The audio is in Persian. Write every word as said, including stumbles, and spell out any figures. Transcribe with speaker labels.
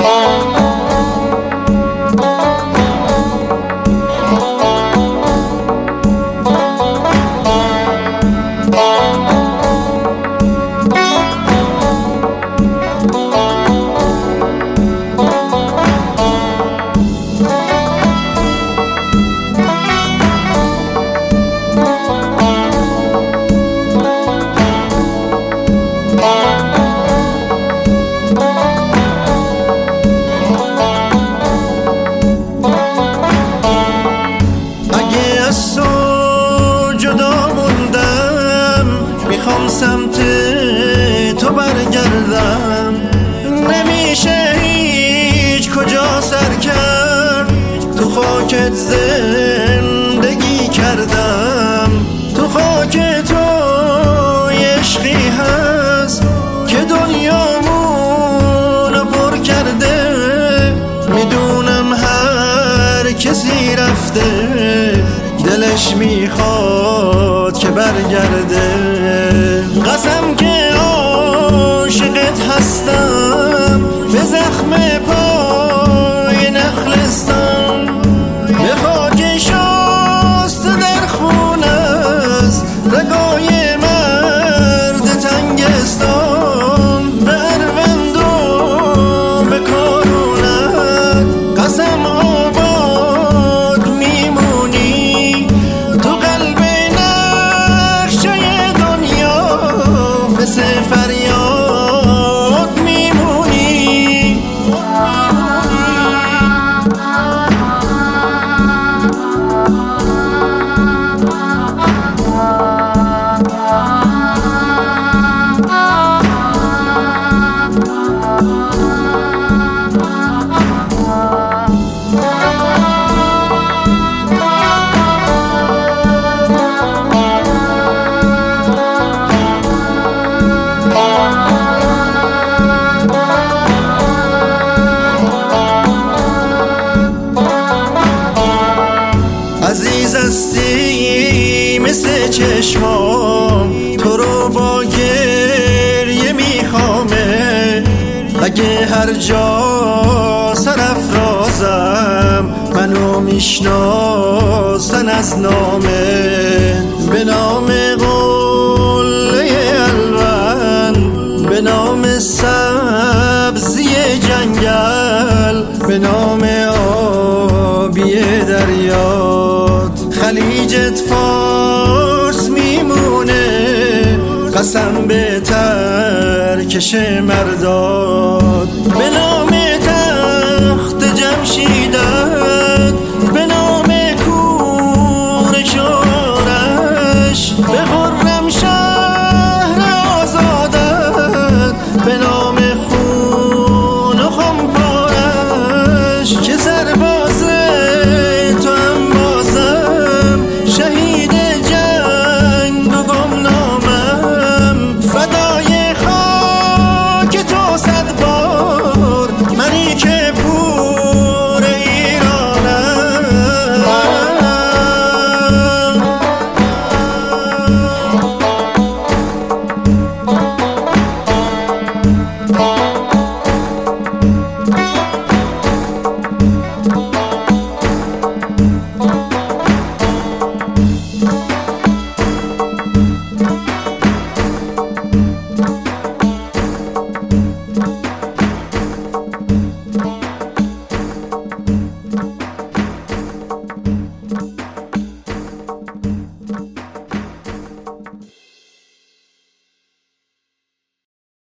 Speaker 1: سمت تو برگردم، نمیشه هیچ کجا سر کرد. تو خاکت زندگی کردم، تو خاک تو عشقی هست که دنیامونو پر کرده. میدونم هر کسی رفته دلش میخواد که برگرده. قسم که عاشقت هستم، به زخم پای نخلستم، به خاک شسته در خونه است رگای مرد تنگستان. به اروند و به کارونت قسم آباد میمونی. تو قلب نقشه دنیا مثل فریاد میمونی. عزیز هستی مثل چشمام، تو رو با گریه میخوامه. اگه هر جا سرافرازم منو میشناسن از نامه. به نام قله الوند، به نام سبزی جنگل، به نام آبی دریات. خلیجت فارس میمونه، قسم به ترکش مردان.